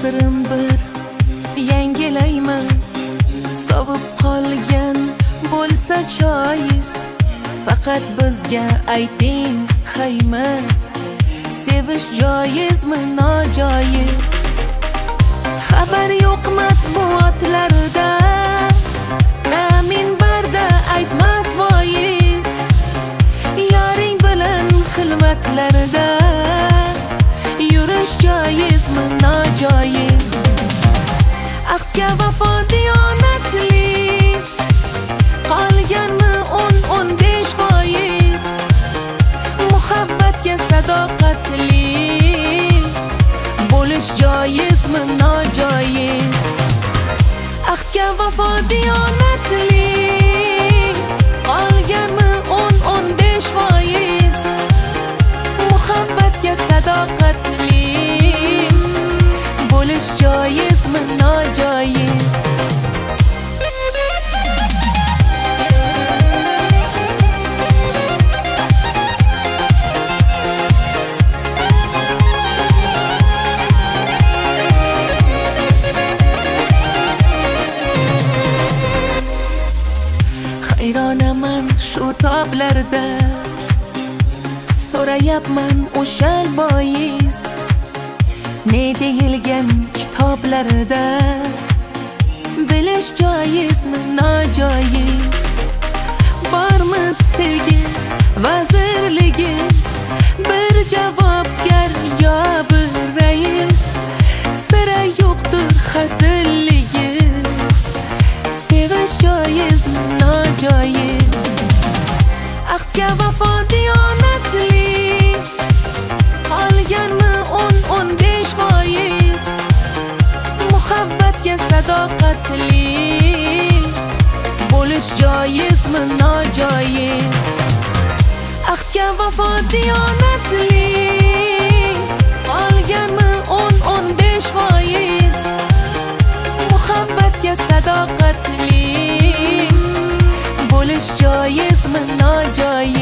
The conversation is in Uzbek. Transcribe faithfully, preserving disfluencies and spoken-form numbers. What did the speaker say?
ta'sirim bir yangilayman. Sovib qolgan bo'lsa joiz, faqat bizga ayting hayma. Sevish joizmi, nojoiz? Xabar yo'q matbuotlarda, na minbarda aytmas voiz. Yoring bilan xilvatlarda yurish joizmi, nojoiz? Ahdga vafo diyonatli qolganmi o'n o'n besh foiz? Muhabbatga sadoqatli bo'lish joizmi, nojoiz? Ahdga vafo diyonatli qolganmi o'n o'n besh foiz? Muhabbatga sadoqatli bo'lish joizmi, nojoiz? Hayronaman shu toblarda, so'rayapman o'shal bois. Ne deyilgan kitoblarda, bilish joizmi, nojoiz? Bormi sevgi vazirligi, bir javobgar yo bir rais? Sira yo'qdir hazilligi, sevish joizmi, nojoiz? Ahdga vafo diyonatli qolganmi o'n o'n besh foiz? Muhabbatga sadoqatli bo'lish joizmi, nojoiz? Ahdga vafo diyonatli qolganmi o'n o'n besh foiz? Muhabbatga sadoqatli bo'lish joizmi, nojoiz?